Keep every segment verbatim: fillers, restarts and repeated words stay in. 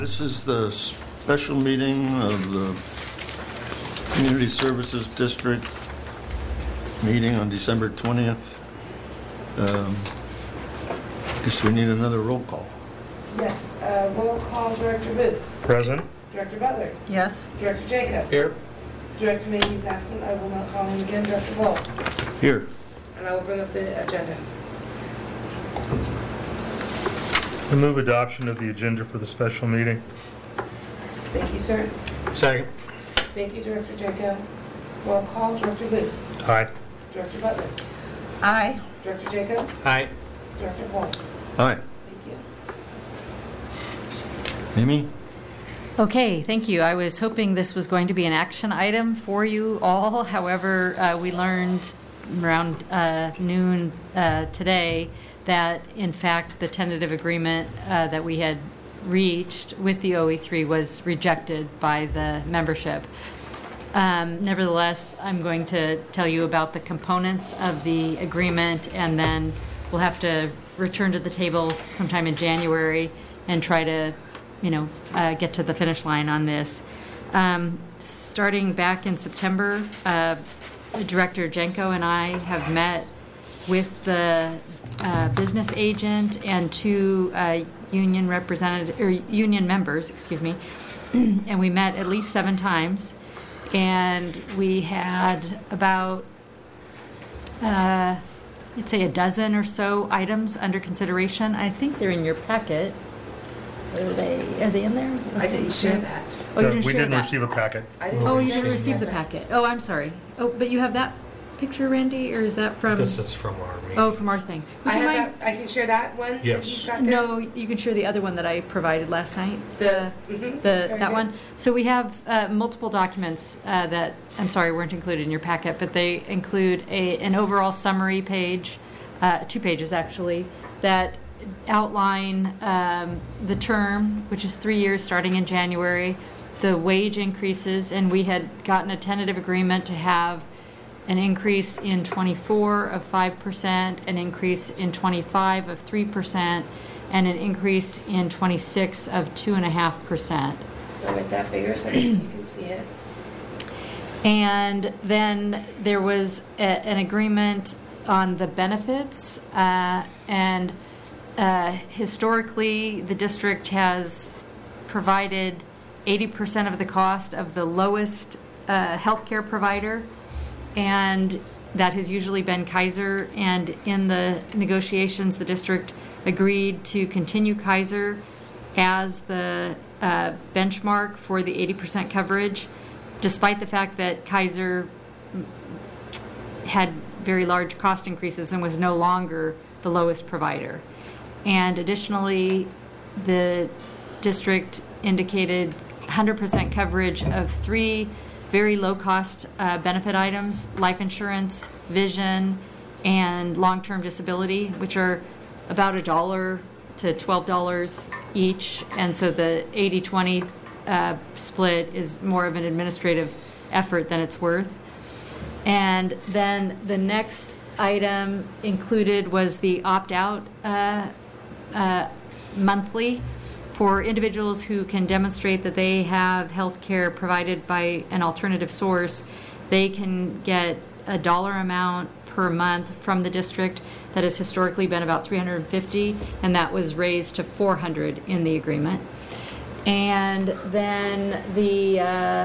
This is the special meeting of the Community Services District meeting on December twentieth. Um, guess we need another roll call. Yes, uh, roll call. Director Booth. Present. Director Butler. Yes. Director Jacob. Here. Director Mayhew is absent. I will not call him again. Director Bull. Here. And I will bring up the agenda. I move adoption of the agenda for the special meeting. Thank you, sir. Second. Thank you, Director Jacob. Roll call. Director Booth. Aye. Director Butler. Aye. Director Jacob. Aye. Director Bull. Aye. Thank you. Amy? Okay, thank you. I was hoping this was going to be an action item for you all. However, uh, we learned around uh, noon uh, today that, in fact, the tentative agreement uh, that we had reached with the O E three was rejected by the membership. Um, nevertheless, I'm going to tell you about the components of the agreement, and then we'll have to return to the table sometime in January and try to, you know, uh, get to the finish line on this. Um, starting back in September, uh, Director Jenko and I have met with the uh, business agent and two uh, union representative or union members, excuse me, and we met at least seven times, and we had about uh, I'd say a dozen or so items under consideration. I think they're in your packet. Are they? Are they in there? I didn't share that. Oh, you No, didn't we share didn't that. receive a packet. I didn't Oh, you share didn't receive the that. packet. Oh, I'm sorry. Oh, but you have that picture, Randy, or is that from? This is from our meeting. Oh, from our thing. Would I you have mind? that. I can share that one. That Yes. he's got there? No, you can share the other one that I provided last night. The- mhm, the very that good. one. So we have uh, multiple documents uh, that I'm sorry weren't included in your packet, but they include a an overall summary page, uh, two pages actually, that outline um, the term, which is three years starting in January, the wage increases, and we had gotten a tentative agreement to have an increase in twenty-four of five percent, an increase in twenty-five of three percent, and an increase in twenty-six of two point five percent. I'll make that bigger so that you can see it. And then there was a, an agreement on the benefits, uh, and uh, historically the district has provided eighty percent of the cost of the lowest uh, healthcare provider, and that has usually been Kaiser. And in the negotiations, the district agreed to continue Kaiser as the uh, benchmark for the eighty percent coverage, despite the fact that Kaiser had very large cost increases and was no longer the lowest provider. And additionally, the district indicated one hundred percent coverage of three very low-cost uh, benefit items: life insurance, vision, and long-term disability, which are about a dollar to twelve dollars each. And so the eighty twenty uh, split is more of an administrative effort than it's worth. And then the next item included was the opt-out uh, uh, monthly for individuals who can demonstrate that they have health care provided by an alternative source. They can get a dollar amount per month from the district that has historically been about three hundred fifty dollars, and that was raised to four hundred dollars in the agreement. And then the uh,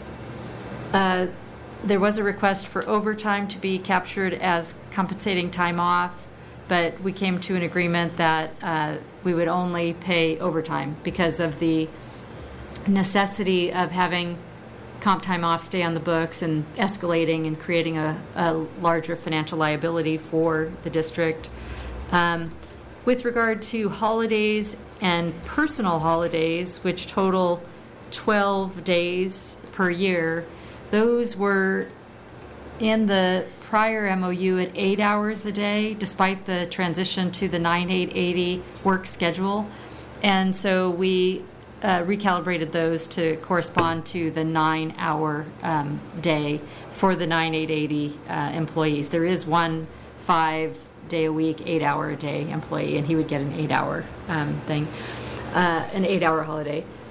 uh, there was a request for overtime to be captured as compensating time off, but we came to an agreement that uh, we would only pay overtime because of the necessity of having comp time off stay on the books and escalating and creating a, a larger financial liability for the district. Um, with regard to holidays and personal holidays, which total twelve days per year, those were in the prior M O U at eight hours a day, despite the transition to the nine eight eighty work schedule. And so we uh, recalibrated those to correspond to the nine-hour um, day for the nine eight eighty uh, employees. There is one five-day-a-week, eight-hour-a-day employee, and he would get an eight-hour um, thing, uh, an eight-hour holiday.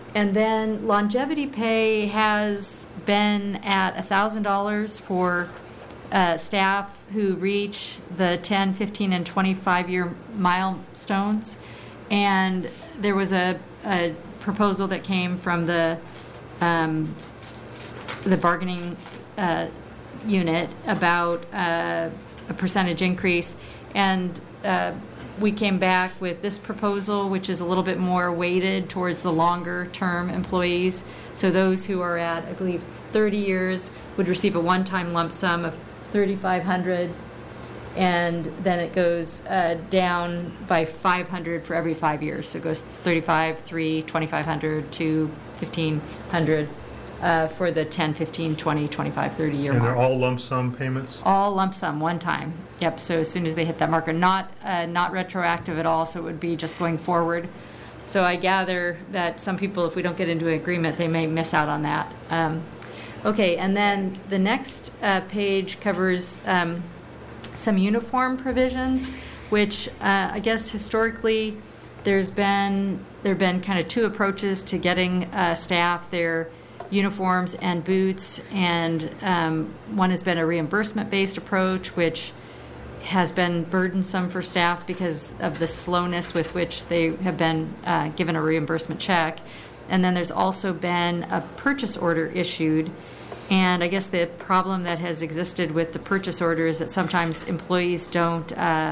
And then longevity pay has been at one thousand dollars for uh, staff who reach the ten, fifteen, and twenty-five year milestones. And there was a, a proposal that came from the um, the bargaining uh, unit about uh, a percentage increase, and uh, we came back with this proposal, which is a little bit more weighted towards the longer term employees. So those who are at, I believe, thirty years would receive a one-time lump sum of thirty-five hundred dollars, and then it goes uh, down by five hundred dollars for every five years. So it goes thirty-five, three, twenty-five hundred, two, fifteen hundred uh, for the ten, fifteen, twenty, twenty-five, thirty year And mark. they're all lump sum payments? All lump sum, one time. Yep, so as soon as they hit that marker, not uh, not retroactive at all, so it would be just going forward. So I gather that some people, if we don't get into an agreement, they may miss out on that. Um, okay, and then the next uh, page covers um, some uniform provisions, which uh, I guess historically there's been there have been kind of two approaches to getting uh, staff their uniforms and boots, and um, one has been a reimbursement-based approach, which has been burdensome for staff because of the slowness with which they have been uh, given a reimbursement check. And then there's also been a purchase order issued. And I guess the problem that has existed with the purchase order is that sometimes employees don't uh,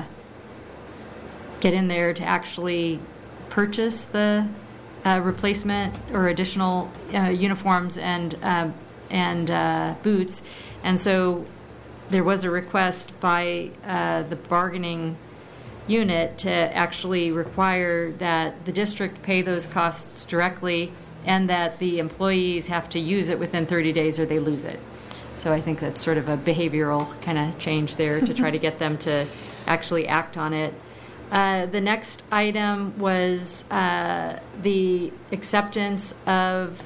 get in there to actually purchase the uh, replacement or additional uh, uniforms and, uh, and uh, boots. And so there was a request by uh, the bargaining unit to actually require that the district pay those costs directly and that the employees have to use it within thirty days or they lose it. So I think that's sort of a behavioral kind of change there to try to get them to actually act on it. Uh, the next item was uh, the acceptance of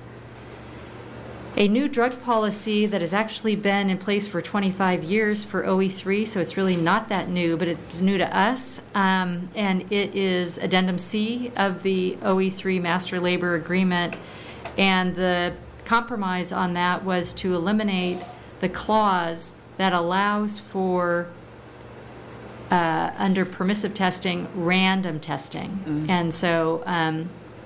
a new drug policy that has actually been in place for twenty-five years for O E three, so it's really not that new, but it's new to us. Um, and it is Addendum C of the O E three Master Labor Agreement. And the compromise on that was to eliminate the clause that allows for, uh, under permissive testing, random testing. Mm-hmm. And so um,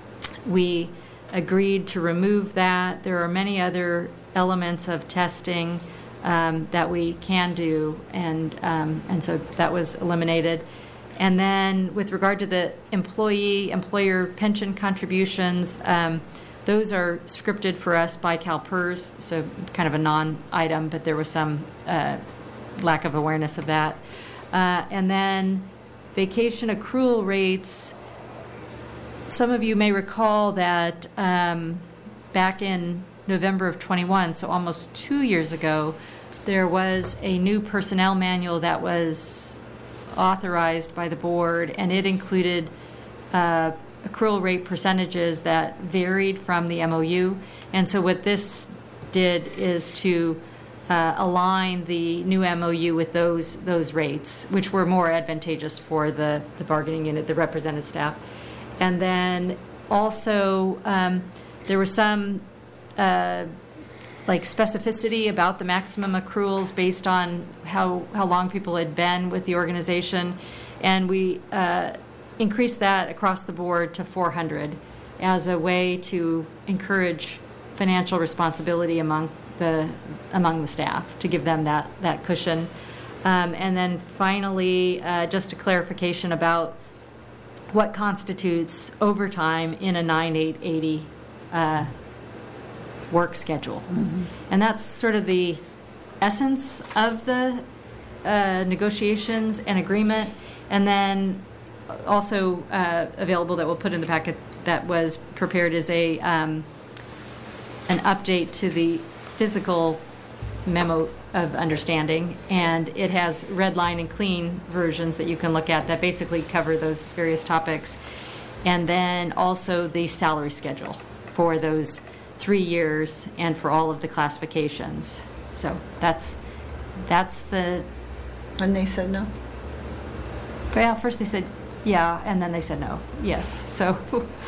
we agreed to remove that. There are many other elements of testing um, that we can do, and um, and so that was eliminated. And then with regard to the employee employer pension contributions, um, those are scripted for us by CalPERS, so kind of a non-item, but there was some uh, lack of awareness of that. Uh, and then vacation accrual rates. Some of you may recall that um, back in November of twenty-one, so almost two years ago, there was a new personnel manual that was authorized by the board, and it included uh, accrual rate percentages that varied from the M O U. And so what this did is to uh, align the new M O U with those those rates, which were more advantageous for the, the bargaining unit, the represented staff. And then also um, there was some uh, like specificity about the maximum accruals based on how, how long people had been with the organization. And we uh, increased that across the board to four hundred as a way to encourage financial responsibility among the among the staff, to give them that, that cushion. Um, and then finally, uh, just a clarification about what constitutes overtime in a nine eight eighty uh, work schedule. Mm-hmm. And that's sort of the essence of the uh, negotiations and agreement. And then also uh, available that we'll put in the packet that was prepared is a um, an update to the physical memo of understanding, and it has red line and clean versions that you can look at that basically cover those various topics, and then also the salary schedule for those three years and for all of the classifications. So that's that's the. And they said no? Well, first they said yeah, and then they said no. Yes. So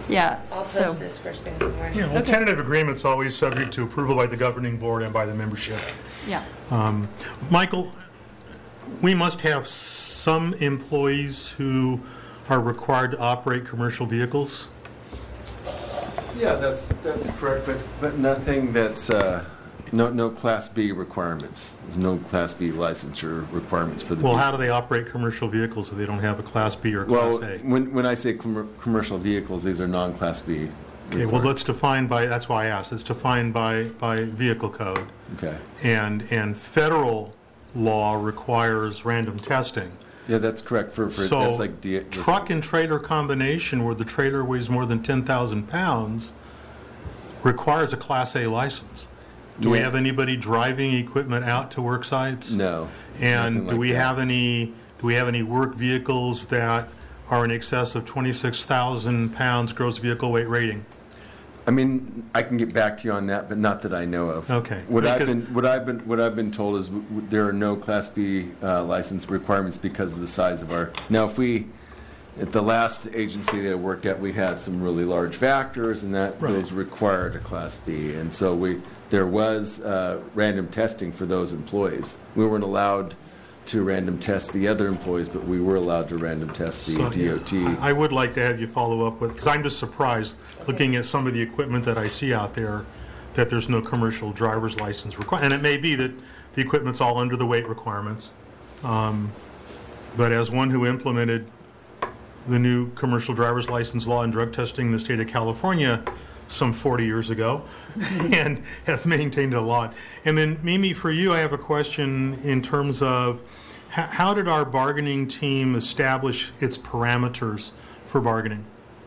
Yeah, I'll so, post this first thing in the morning. Yeah, well, tentative agreement's always subject to approval by the governing board and by the membership. yeah. Um, Michael, we must have some employees who are required to operate commercial vehicles? Yeah, that's, that's correct, but, but nothing that's, uh, no, no Class B requirements. There's no Class B licensure requirements for the. Well, vehicle. how do they operate commercial vehicles if they don't have a Class B or Well, Class A? when, when I say com- commercial vehicles, these are non-Class B. Okay, well, required. let's define by, that's why I asked, it's defined by, by vehicle code. Okay. And, and federal law requires random testing. Yeah, that's correct for, for, So, that's like. D- truck and trailer combination where the trailer weighs more than ten thousand pounds requires a Class A license. Do we Yeah. have anybody driving equipment out to work sites? No. And nothing do like we that. have any, do we have any work vehicles that are in excess of twenty-six thousand pounds gross vehicle weight rating? I mean, I can get back to you on that, but not that I know of. Okay, What I've because- been, what I've been, what I've been told is w- w- there are no Class B uh, license requirements because of the size of our. Now, if we, at the last agency that I worked at, we had some really large factors, and that Right. those required a Class B, and so we there was uh, random testing for those employees. We weren't allowed to random test the other employees, but we were allowed to random test the So, D O T. I I would like to have you follow up with, because I'm just surprised, looking at some of the equipment that I see out there, that there's no commercial driver's license required. And it may be that the equipment's all under the weight requirements. Um, But as one who implemented the new commercial driver's license law and drug testing in the state of California some forty years ago, and have maintained it a lot. And then, Mimi, for you, I have a question in terms of h- how did our bargaining team establish its parameters for bargaining?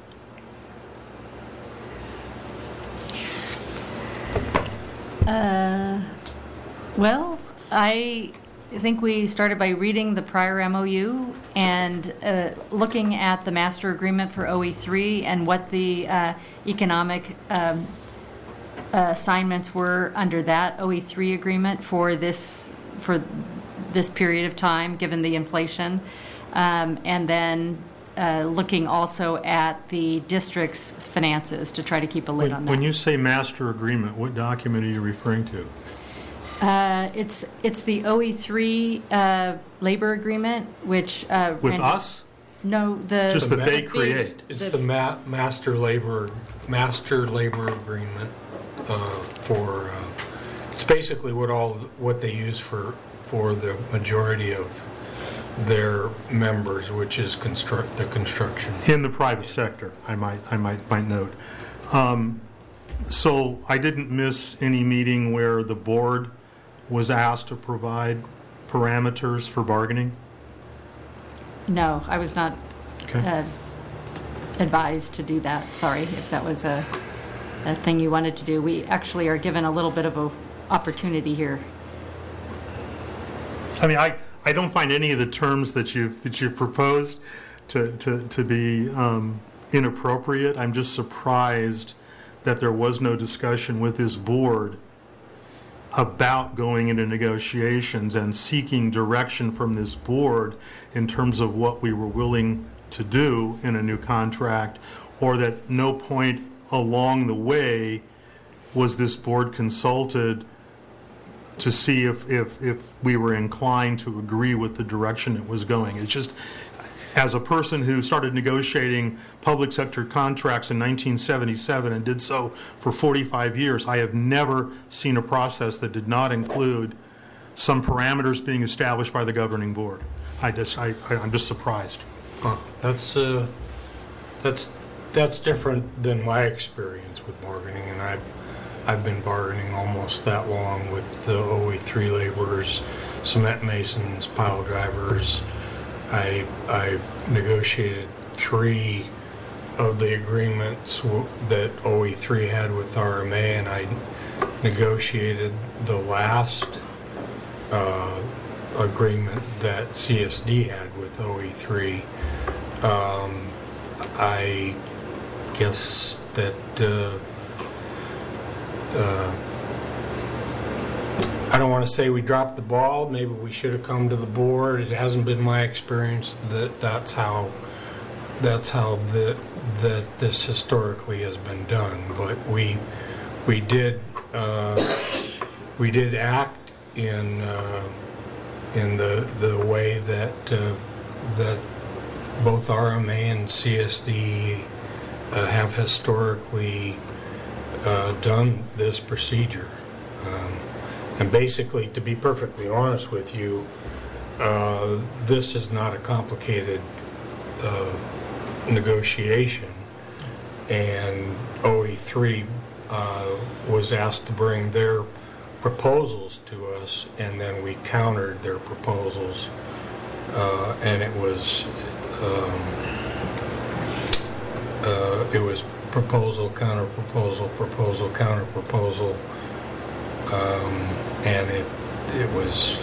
Uh, well, I think we started by reading the prior M O U and uh, looking at the master agreement for O E three and what the uh, economic um, assignments were under that O E three agreement for this for this period of time, given the inflation, um, and then uh, looking also at the district's finances to try to keep a lid on When that. when you say master agreement, what document are you referring to? Uh, It's, it's the O E three uh, labor agreement, which... uh, With Randy- us? No, the... Just that they the base- create. It's the- the ma- master labor, master labor agreement uh, for, uh, it's basically what all, what they use for, for the majority of their members, which is construct, the construction. In the private sector, I might, I might, might note. Um, So I didn't miss any meeting where the board was asked to provide parameters for bargaining? No, I was not Okay. uh, advised to do that. Sorry if that was a, a thing you wanted to do. We actually are given a little bit of a opportunity here. I mean, I, I don't find any of the terms that you've, that you've proposed to, to, to be um, inappropriate. I'm just surprised that there was no discussion with this board about going into negotiations and seeking direction from this board in terms of what we were willing to do in a new contract, or that no point along the way was this board consulted to see if, if, if we were inclined to agree with the direction it was going. It's just, as a person who started negotiating public sector contracts in nineteen seventy-seven and did so for forty-five years, I have never seen a process that did not include some parameters being established by the governing board. I just, I, I- I'm just surprised. Huh. That's, uh, that's, that's different than my experience with bargaining, and I've, I've been bargaining almost that long with the O E three laborers, cement masons, pile drivers. I, I negotiated three of the agreements w- that O E three had with R M A, and I negotiated the last uh, agreement that C S D had with O E three. Um, I guess that uh, uh, I don't want to say we dropped the ball. Maybe we should have come to the board. It hasn't been my experience that that's how that's how the that this historically has been done, but we we did uh, we did act in uh, in the the way that uh, that both R M A and C S D uh, have historically uh, done this procedure. Um, and basically, to be perfectly honest with you, uh, this is not a complicated uh, negotiation, and O E three uh, was asked to bring their proposals to us, and then we countered their proposals, uh, and it was um, uh, it was proposal, counter proposal, proposal, counter proposal, um, and it it was.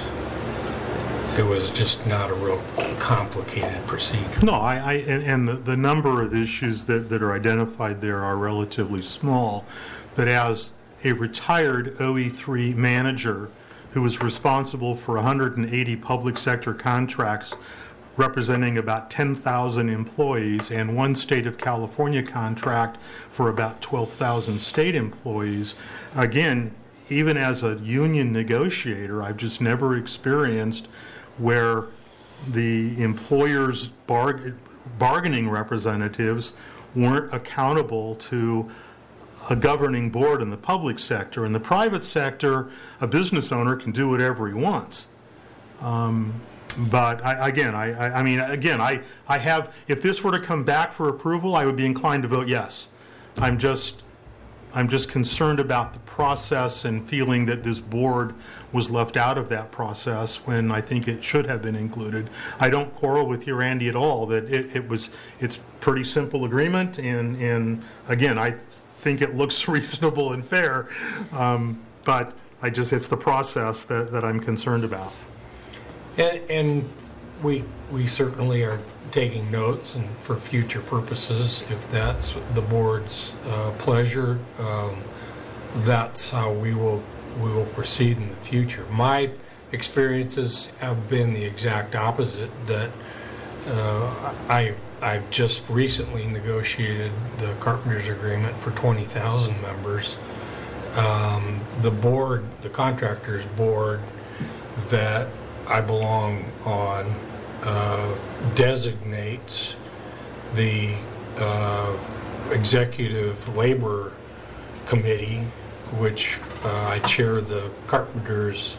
It was just not a real complicated procedure. No, I, I and, and the, the number of issues that, that are identified there are relatively small, but as a retired O E three manager who was responsible for one hundred eighty public sector contracts representing about ten thousand employees and one state of California contract for about twelve thousand state employees, again, even as a union negotiator, I've just never experienced where the employer's barg- bargaining representatives weren't accountable to a governing board in the public sector. In the private sector, a business owner can do whatever he wants. Um, but I, again, I, I, I mean, again, I, I have, if this were to come back for approval, I would be inclined to vote yes. I'm just, I'm just concerned about the process and feeling that this board was left out of that process when I think it should have been included. I don't quarrel with you, Randy, at all. That it, it was, it's pretty simple agreement, and and again, I think it looks reasonable and fair. Um, but I just, it's the process that, that I'm concerned about. And, and we we certainly are taking notes, and for future purposes, if that's the board's uh, pleasure, um, that's how we will we will proceed in the future. My experiences have been the exact opposite. That uh, I I've just recently negotiated the Carpenters Agreement for twenty thousand members. Um, the board, the contractors board that I belong on, uh, designates the uh, executive labor committee, which uh, I chair the carpenters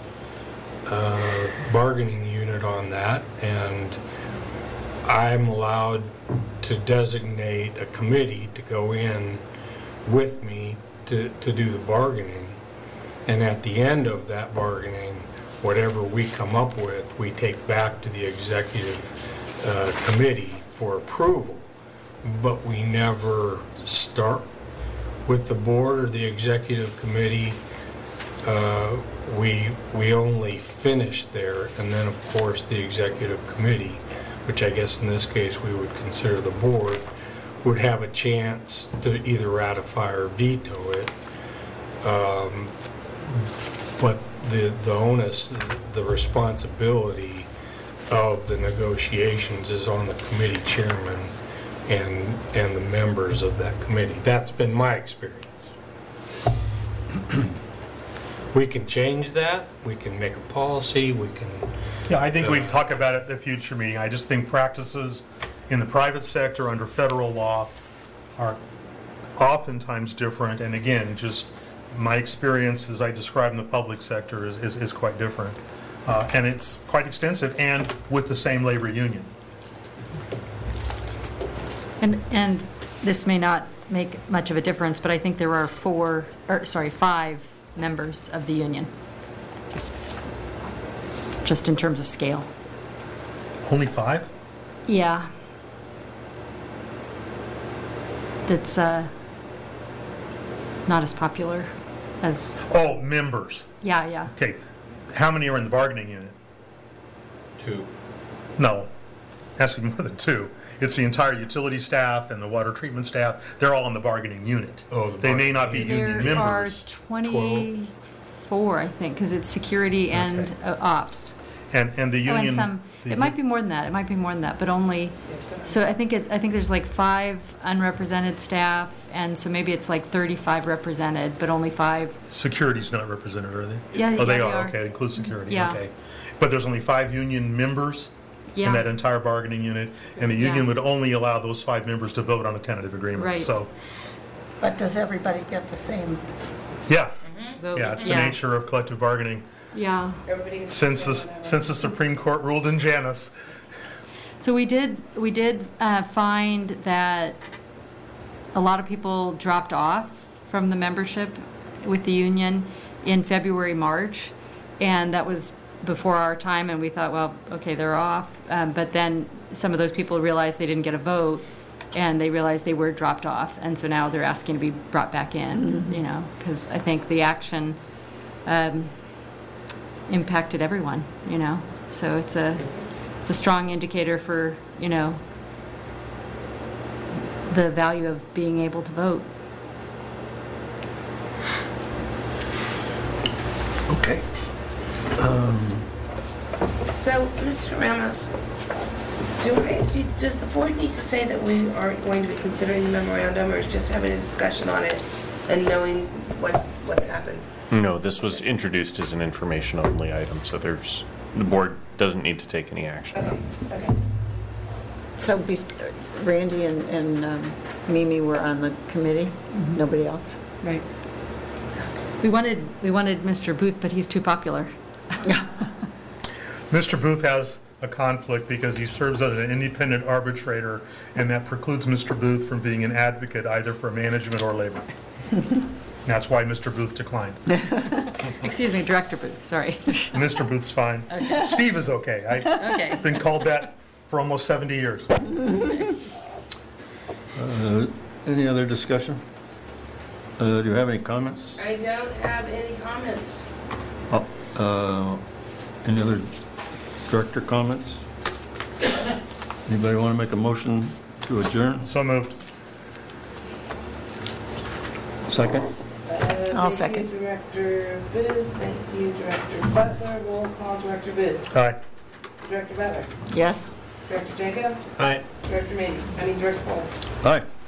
uh, bargaining unit on that, and I'm allowed to designate a committee to go in with me to, to do the bargaining, and at the end of that bargaining, whatever we come up with, we take back to the executive uh, committee for approval. But we never start with the board or the executive committee. Uh, we we only finish there, and then of course the executive committee, which I guess in this case we would consider the board, would have a chance to either ratify or veto it. Um, but the the onus, the responsibility of the negotiations is on the committee chairman and and the members of that committee. That's been my experience. We can change that. We can make a policy. We can. Yeah, I think Uh, we'd talk about it at a future meeting. I just think practices in the private sector under federal law are oftentimes different, and again, just my experience as I described in the public sector is, is, is quite different. Uh, and it's quite extensive, and with the same labor union. And, and this may not make much of a difference, but I think there are four, or sorry, five members of the union, just, just in terms of scale. Only five? Yeah. That's uh, not as popular as, Oh, members. yeah, yeah. Okay. How many are in the bargaining unit? Two. No. Has to be more than two. It's the entire utility staff and the water treatment staff. They're all in the bargaining unit. Oh, the They may not be bargaining union There are members. twenty-four, I think, because it's security and uh, ops. And, and the Oh, union. and some, the it might be more than that, it might be more than that, but only, so I think it's, I think there's like five unrepresented staff, and so maybe it's like thirty-five represented, but only five. Security's not represented, are they? Yeah, Oh, they yeah, are, they are. okay, include security, Yeah. okay. But there's only five union members in that Yeah, entire bargaining unit, and the union Yeah. would only allow those five members to vote on a tentative agreement. Right. So, But does everybody get the same? yeah, vote. yeah, it's the Yeah. nature of collective bargaining Yeah. Everybody gets since the, to say whatever. since the Supreme Court ruled in Janus. So we did, we did uh, find that a lot of people dropped off from the membership with the union in February, March, and that was before our time, and we thought, well, okay, they're off. Um, But then some of those people realized they didn't get a vote, and they realized they were dropped off, and so now they're asking to be brought back in, you know, because I think the action um, impacted everyone, you know, so it's a, it's a strong indicator for, you know, the value of being able to vote. Okay. So, Mister Ramos, do I, do- does the board need to say that we are going to be considering the memorandum, or is just having a discussion on it and knowing what, what's happened? No, this was introduced as an information-only item, so there's, the board doesn't need to take any action. Okay, okay. So be- Randy and, and um, Mimi were on the committee? Nobody else? Right. We wanted, we wanted Mister Booth, but he's too popular. Mister Booth has a conflict because he serves as an independent arbitrator, and that precludes Mister Booth from being an advocate either for management or labor. That's why Mister Booth declined. Excuse me, Director Booth, sorry. Mister Booth's fine. Steve is okay. I've Okay. been called that for almost seventy years. Uh, Any other discussion? Uh, Do you have any comments? I don't have any comments. Oh, uh, Any other director comments? Anybody want to make a motion to adjourn? So moved. Second? Uh, I'll Thank second. you, Director Booth. Thank you, Director Butler. Roll call, Director Booth. Aye. Director Butler. Yes? Director Jacob. Aye. Director Meady. I mean, Director Paul. Aye.